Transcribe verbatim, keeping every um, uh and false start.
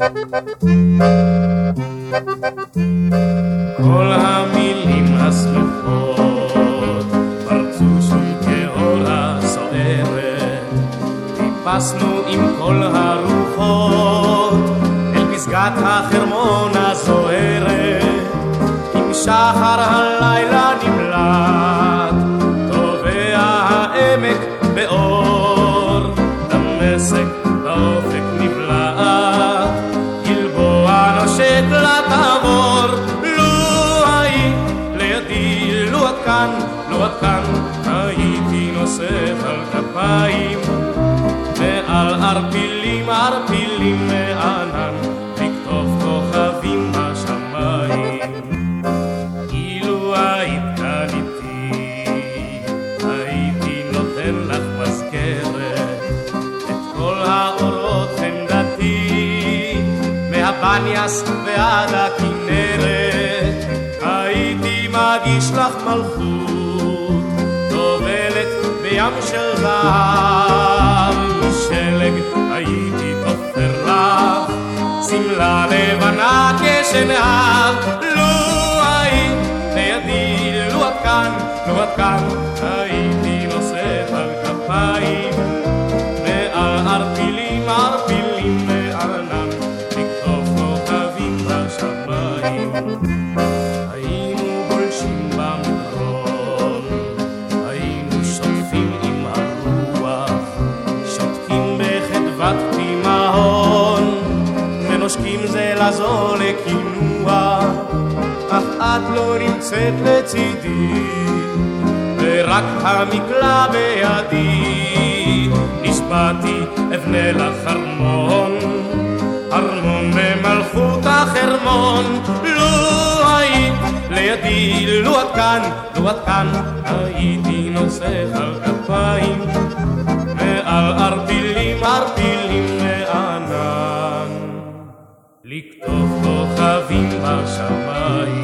כל המילים הסמוכות פרצו שום כאור הסוערת, טיפסנו עם כל הרוחות אל פסגת החרמון הזוהרת. עם שחר הלילה נמלט טובע העמק באור, דמשק באופק נבלט, גלבוע נושק לתבור. לו היית לידי, לו את כאן, לו את כאן, הייתי נוסף על כפיים ועל ערפילים, ערפילים מענן, לכתוב כוכבים בשמיים. אילו היית כאן איתי, הייתי נותן לך מזכרת את כל האורות חמדתי, מהבניאס ועד הכנרת. הייתי מגיש לך מלכות טובלת בים של זהב, משלג הייתי תופר לך שמלה לבנה כשנהב. לו היית לידי, לו את כאן, לו את כאן, הייתי נושאת על כפיים ועל ערפילים, ערפילים וענן, לכתוב כוכבים בשמיים. היינו גולשים במדרון, היינו שוטפים עם הרוח, שותקים בחדוות תימהון, ונושקים זה לזו לקינוח. אך את לא נמצאת לצידי, ורק המקלע בידי. נשבעתי אבנה לך ארמון, ארמון במלכות החרמון. לו היית לידי, לו את כאן, לו את כאן, הייתי נוסך על כפיים ועל ערפילים, ערפילים מענן, לכתוב כוכבים בשמיים.